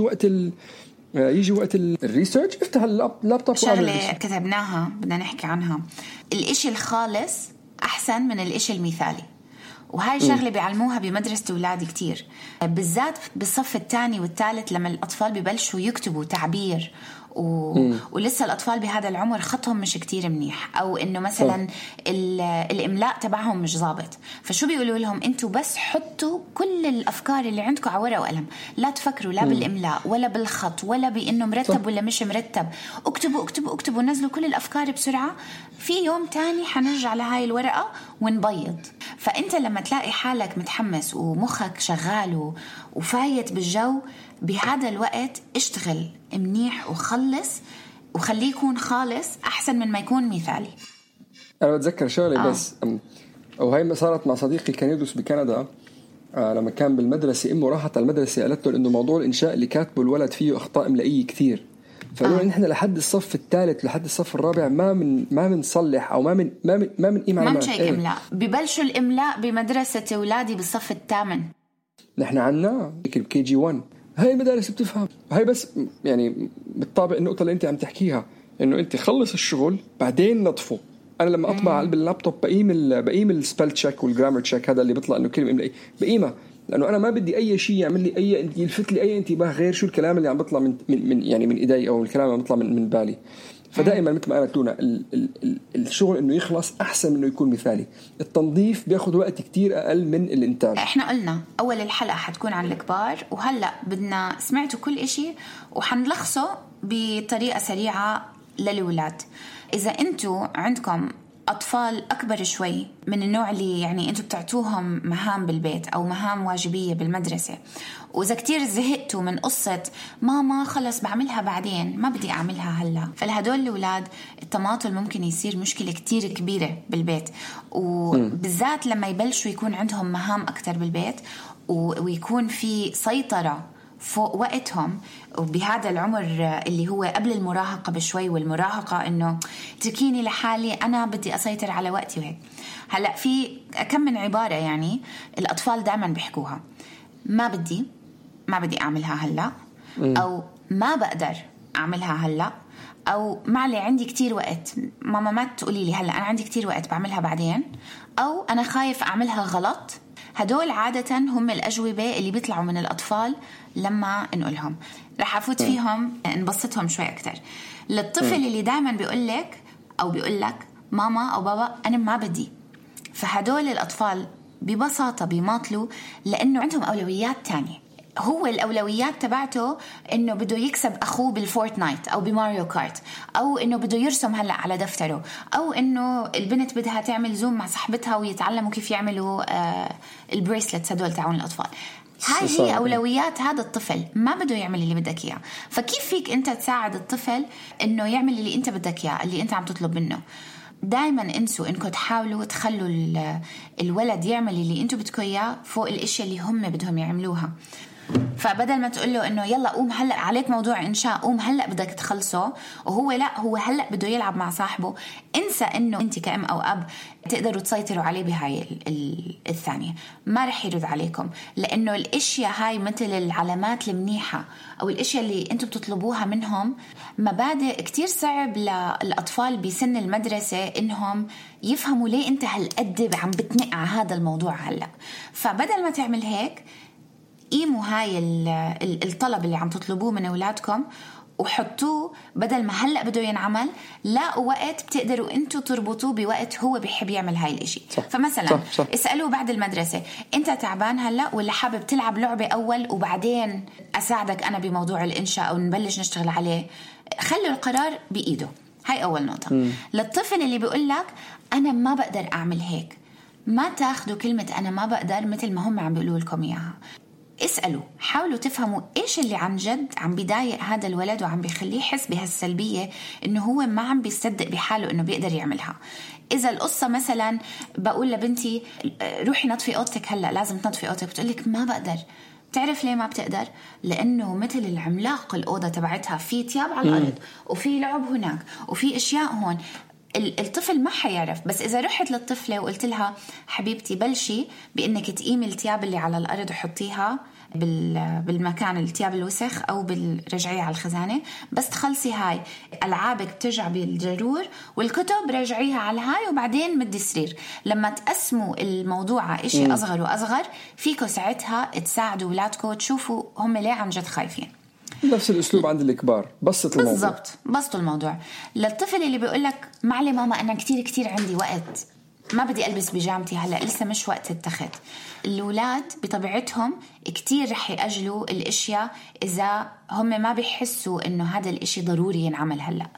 وقت الريسيرش افتح اللابتوب. شغله كتبناها بدنا نحكي عنها، الاشي الخالص احسن من الاشي المثالي، وهاي شغلة بيعلموها بمدرسة أولادي كتير، بالذات بالصف الثاني والثالث لما الأطفال بيبلشوا يكتبوا تعبير ولسه الأطفال بهذا العمر خطهم مش كتير منيح، أو إنه مثلا الإملاء تبعهم مش ضابط. فشو بيقولوا لهم؟ أنتوا بس حطوا كل الأفكار اللي عندكم على ورقة وقلم، لا تفكروا لا بالإملاء ولا بالخط ولا بإنه مرتب ولا مش مرتب. اكتبوا نزلوا كل الأفكار بسرعة، في يوم تاني حنرجع لهاي الورقة ونبيض. فأنت لما تلاقي حالك متحمس ومخك شغال وفايت بالجو، بهذا الوقت اشتغل منيح وخلص، وخليه يكون خالص أحسن من ما يكون مثالي. أنا بتذكر شغلة بس وهي ما صارت مع صديقي كان يدرس بكندا. لما كان بالمدرسة أمه راحت على المدرسة قالت له إنه موضوع الإنشاء اللي كاتبه الولد فيه أخطاء إملائية كتير. فقالوا نحن لحد الصف الثالث لحد الصف الرابع ما بنصلح او ما من ما شيء إملاء. ببلشوا الإملاء بمدرسة أولادي بالصف الثامن. نحن عنا كي جي 1 هاي المدارس بتفهم هاي، بس يعني بالطابق النقطة اللي انت عم تحكيها انه انت خلص الشغل بعدين نطفه. انا لما اطبع على اللابتوب بقيم السبل تشيك والجرامر تشيك، هذا اللي بيطلع انه كلمة إملائية بقيمة، لانه انا ما بدي اي شيء يعمل لي يلفت لي اي انتباه غير شو الكلام اللي عم بيطلع من يعني من ايدي او الكلام اللي عم بيطلع من بالي. فدائما مثل ما قالت لونا الشغل انه يخلص احسن منه يكون مثالي. التنظيف بياخذ وقت كتير اقل من الانتاج. احنا قلنا اول الحلقه حتكون عن الكبار، وهلا بدنا سمعتوا كل إشي وحنلخصه بطريقه سريعه للولاد. اذا انتوا عندكم أطفال أكبر شوي من النوع اللي يعني أنتوا بتعطوهم مهام بالبيت أو مهام واجبية بالمدرسة، وإذا كتير زهقتوا من قصة ماما خلص بعملها بعدين ما بدي أعملها هلا، فالهدول الأولاد التماطل ممكن يصير مشكلة كتير كبيرة بالبيت، وبالذات لما يبلشوا يكون عندهم مهام أكتر بالبيت ويكون في سيطرة فوق وقتهم. وبهذا العمر اللي هو قبل المراهقة بشوي، والمراهقة إنه تركيني لحالي أنا بدي أسيطر على وقتي وهيك. هلأ في كم من عبارة يعني الأطفال دائما بيحكوها، ما بدي أعملها هلأ، أو ما بقدر أعملها هلأ، أو معلي عندي كتير وقت ماما ما تقولي لي هلأ أنا عندي كتير وقت بعملها بعدين، أو أنا خايف أعملها غلط. هدول عادة هم الأجوبة اللي بيطلعوا من الأطفال لما نقولهم. رح أفوت فيهم نبسطهم شوي أكتر. للطفل اللي دائما بيقولك أو بيقولك ماما أو بابا أنا ما بدي، فهدول الأطفال ببساطة بيماطلوا لأنه عندهم أولويات تانية. هو الأولويات تبعته إنه بده يكسب أخوه بالفورتنايت أو بماريو كارت، أو إنه بده يرسم هلأ على دفتره، أو إنه البنت بدها تعمل زوم مع صاحبتها ويتعلموا كيف يعملوا البريسلتس هدول تعاون الأطفال. هاي هي أولويات هذا الطفل، ما بده يعمل اللي بدك إياه. فكيف فيك أنت تساعد الطفل إنه يعمل اللي أنت بدك إياه، اللي أنت عم تطلب منه؟ دايما انسوا انكم تحاولوا تخلوا الولد يعمل اللي انتوا بدكم اياه فوق الاشياء اللي هم بدهم يعملوها. فبدل ما تقول له انه يلا قوم هلا عليك موضوع انشاء قوم هلا بدك تخلصه، وهو لا هو هلا بده يلعب مع صاحبه، انسى انه انت كأم او اب تقدروا تسيطروا عليه بهاي الثانية. ما رح يرد عليكم، لانه الاشياء هاي مثل العلامات المنيحة او الاشياء اللي انتم بتطلبوها منهم مبادئ كتير صعب للاطفال بسن المدرسة انهم يفهموا ليه انت هالقد عم بتنق على هذا الموضوع هلا. فبدل ما تعمل هيك قيموا هاي الطلب اللي عم تطلبوه من أولادكم وحطوه، بدل ما هلأ بده ينعمل لاقوا وقت بتقدروا انتوا تربطوه بوقت هو بيحب يعمل هاي الاشي. فمثلا صح. اسألوه بعد المدرسة انت تعبان هلأ ولا حابب تلعب لعبة اول وبعدين اساعدك انا بموضوع الانشاء او نبلش نشتغل عليه. خلوا القرار بإيده. هاي اول نقطة. للطفل اللي بيقول لك انا ما بقدر اعمل هيك، ما تاخدوا كلمة انا ما بقدر مثل ما هم عم بيقولوا لكم اياها. اسألوا، حاولوا تفهموا إيش اللي عن جد عم بيضايق هذا الولد وعم بيخليه يحس بهالسلبية إنه هو ما عم بيصدق بحاله إنه بيقدر يعملها. إذا القصة مثلا بقول لبنتي روحي نطفي أوضتك هلأ لازم تنطفي أوضتك، بتقولك ما بقدر. بتعرف ليه ما بتقدر؟ لأنه مثل العملاق الأوضة تبعتها في تياب على الأرض وفي لعب هناك وفي أشياء هون. الطفل ما حيعرف. بس إذا رحت للطفلة وقلت لها حبيبتي بلشي بإنك تقيمي التياب اللي على الأرض وحطيها بالمكان التياب الوسخ أو بالرجعية على الخزانة، بس تخلصي هاي ألعابك بترجع بالجرور والكتب رجعيها على هاي وبعدين مدي السرير. لما تقسموا الموضوع إشي أصغر وأصغر فيكوا ساعتها تساعدوا ولادكم تشوفوا هم ليه عن جد خايفين. نفس الأسلوب عند الكبار، بسط الموضوع بالضبط، بسطوا الموضوع. للطفل اللي بيقولك معلي ماما أنا كتير عندي وقت ما بدي ألبس بيجامتي هلأ لسه مش وقت التخت. الأولاد بطبيعتهم كتير رح يأجلوا الاشياء إذا هم ما بيحسوا إنه هذا الاشي ضروري ينعمل هلأ،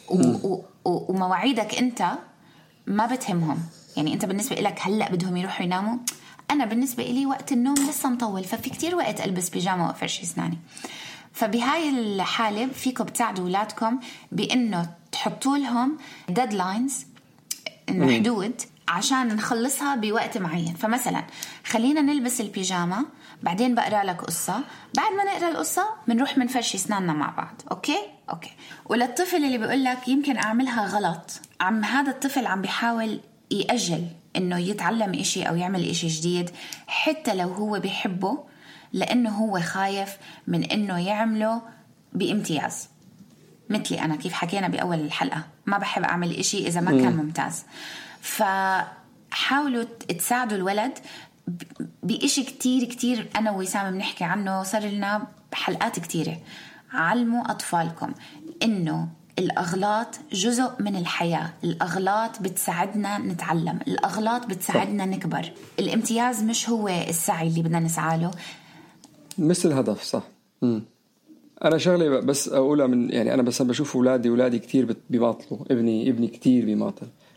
ومواعيدك أنت ما بتهمهم. يعني أنت بالنسبة لك هلأ بدهم يروحوا يناموا، أنا بالنسبة لي وقت النوم لسه مطول، ففي كتير وقت ألبس بيجامة وأفرش أسناني. فبهاي الحالة فيكم بتساعدوا أولادكم بأنه تحطوا لهم deadlines، إنه حدود عشان نخلصها بوقت معين. فمثلا خلينا نلبس البيجامة بعدين بقرأ لك قصة، بعد ما نقرأ القصة منروح منفرش أسناننا مع بعض. أوكي. وللطفل اللي بيقول لك يمكن أعملها غلط، هذا الطفل عم بيحاول يأجل إنه يتعلم إشي أو يعمل إشي جديد حتى لو هو بيحبه، لأنه هو خايف من إنه يعمله بامتياز. مثلي أنا كيف حكينا بأول الحلقة ما بحب أعمل إشي إذا ما كان ممتاز. فحاولوا تساعدوا الولد بإشي كتير أنا ووسام بنحكي عنه صار لنا حلقات كتيرة. علموا أطفالكم إنه الأغلاط جزء من الحياة، الأغلاط بتساعدنا نتعلم، الأغلاط بتساعدنا نكبر. الامتياز مش هو السعي اللي بدنا نسعى له، مثل الهدف. صح. أنا شغلة بس أقولها من يعني أنا بس بشوف ولادي كتير بيماطلوا. ابني كتير بيماطل،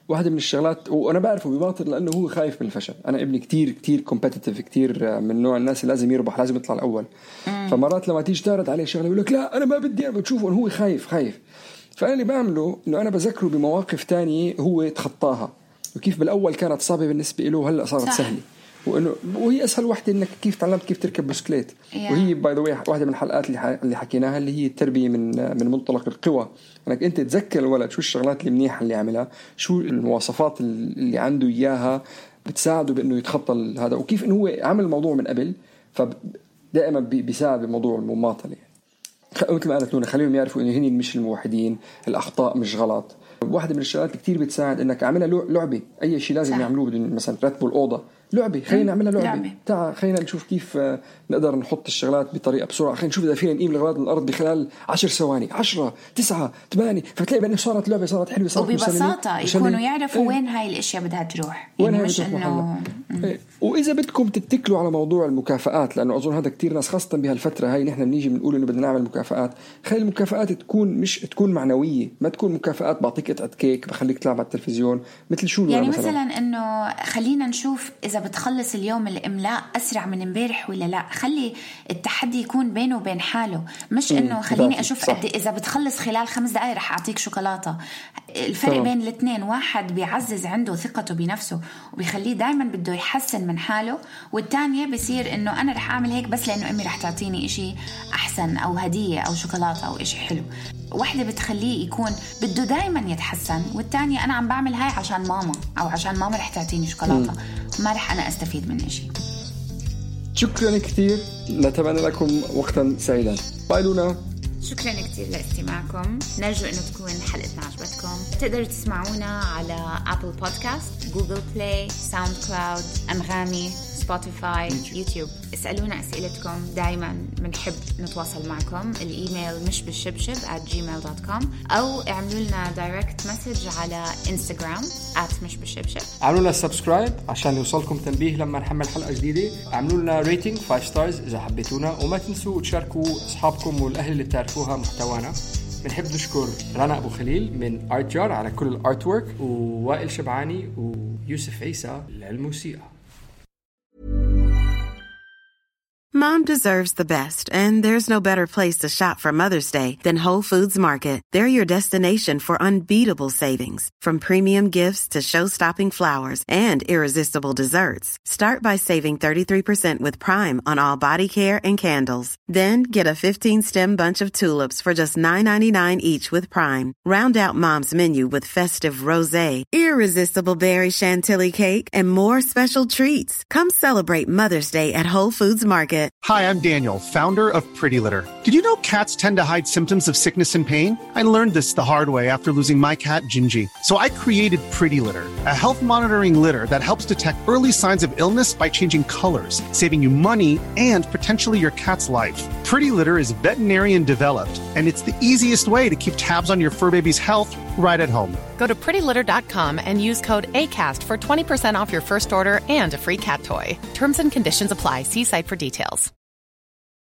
واحدة من الشغلات، وأنا بعرفه بباطل لأنه هو خايف من الفشل. أنا ابني كتير كومبيتيتيف، كتير من نوع الناس اللي لازم يربح، لازم يطلع الأول. فمرات لما تيجي تعرض عليه شغلة يقول لك لا أنا ما بدي، أنا بتشوفه إنه هو خايف. فأنا اللي بعمله إنه أنا بذكره بمواقف تانية هو تخطاها، وكيف بالأول كانت صعبة بالنسبة له هلأ صارت سهلة، وهي أسهل واحدة إنك كيف تعلمت كيف تركب بسكليت. وهي باي ذا واي واحدة من الحلقات اللي حكيناها اللي هي التربية من منطلق القوى، انك انت تذكر الولد شو الشغلات اللي منيحة اللي عملها، شو المواصفات اللي عنده اياها بتساعده بانه يتخطى هذا، وكيف انه هو عمل الموضوع من قبل، فدائما بيساعد بموضوع المماطلة. مثل ما قالت نونا، خليهم يعرفوا انه هني مش الموحدين، الاخطاء مش غلط. واحدة من الشغلات اللي كتير بتساعد انك عملها لعبة، اي شيء لازم يعملوه، مثلا ترتبوا الأوضة لعبة، خلينا نعملها لعبة. تعال خلينا نشوف كيف نقدر نحط الشغلات بطريقة بسرعة، خلينا نشوف إذا فينا نقيم الأغراض من الأرض بخلال 10 ثواني، 10 9 8، فتلاقي بأنه صارت لعبة، صارت حلوة، صارت وببساطة يكونوا يعرفوا وين هاي الأشياء بدها تروح، يعني مش إنه وإذا بدكم تتكلوا على موضوع المكافآت، لأنه أظن هذا كتير ناس خاصة بهالفترة هاي نحن بنيجي بنقول إنه بدنا نعمل مكافآت. خلي المكافآت تكون معنوية، ما تكون مكافآت بعطيك قطعة كيك بخليك تلعب على التلفزيون مثل شو يعني مثلا إنه خلينا نشوف إذا بتخلص اليوم الإملاء أسرع من امبارح ولا لا. خلي التحدي يكون بينه وبين حاله، مش إنه خليني أشوف قد إذا بتخلص خلال 5 دقائق رح أعطيك شوكولاتة. الفرق بين الاثنين، واحد بيعزز عنده ثقته بنفسه وبيخليه دايما بده يحسن من حاله، والتانية بيصير إنه أنا رح أعمل هيك بس لأنه أمي رح تعطيني إشي أحسن أو هدية أو شوكولاتة أو إشي حلو. واحدة بتخليه يكون بده دايما يتحسن، والتانية أنا عم بعمل هاي عشان ماما أو عشان ماما رح تعطيني شوكولاتة، ما رح أنا أستفيد من إشي. شكرا كثير، نتمنى لكم وقتا سعيدا. باي لونا. شكرا كثير لاستماعكم، نرجو أنه تكون حلقتنا عجبتكم. تقدروا تسمعونا على أبل بودكاست، جوجل بلاي، ساوند كلاود، أنغامي، سبوتيفاي، يوتيوب. اسألونا أسئلتكم، دايما بنحب نتواصل معكم. الإيميل مش بالشبشب@gmail.com، أو اعملوا لنا دايركت مسج على إنستغرام @مشبالشبشب. اعملوا لنا سبسكرايب عشان يوصلكم تنبيه لما نحمل حلقة جديدة. اعملوا لنا ريتنج 5 ستارز إذا حبيتونا، وما تنسوا تشاركوا أصحابكم والأهل اللي بتعرفوها محتوانا. بنحب نشكر رنا أبو خليل من آرت جار على كل الآرت وورك، ووائل شبعاني ويوسف عيسى للموسيقى. Mom deserves the best, and there's no better place to shop for Mother's Day than Whole Foods Market. They're your destination for unbeatable savings, from premium gifts to show-stopping flowers and irresistible desserts. Start by saving 33% with Prime on all body care and candles. Then get a 15-stem bunch of tulips for just $9.99 each with Prime. Round out Mom's menu with festive rosé, irresistible berry chantilly cake, and more special treats. Come celebrate Mother's Day at Whole Foods Market. Hi, I'm Daniel, founder of Pretty Litter. Did you know cats tend to hide symptoms of sickness and pain? I learned this the hard way after losing my cat, Gingy. So I created Pretty Litter, a health monitoring litter that helps detect early signs of illness by changing colors, saving you money and potentially your cat's life. Pretty Litter is veterinarian developed, and it's the easiest way to keep tabs on your fur baby's health right at home. Go to prettylitter.com and use code ACAST for 20% off your first order and a free cat toy. Terms and conditions apply. See site for details.